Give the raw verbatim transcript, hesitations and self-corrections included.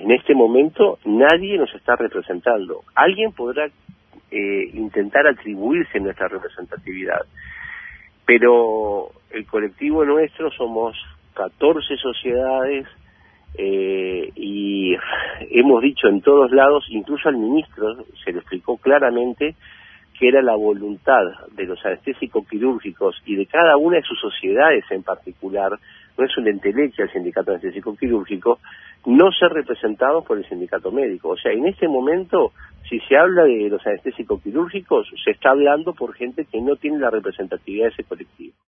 en este momento nadie nos está representando. Alguien podrá eh, intentar atribuirse nuestra representatividad, pero el colectivo nuestro somos catorce sociedades eh, y hemos dicho en todos lados, incluso al ministro se le explicó claramente que era la voluntad de los anestésicos quirúrgicos y de cada una de sus sociedades en particular, no es una entelequia el sindicato anestésico quirúrgico, no ser representados por el sindicato médico. O sea, en este momento, si se habla de los anestésicos quirúrgicos, se está hablando por gente que no tiene la representatividad de ese colectivo.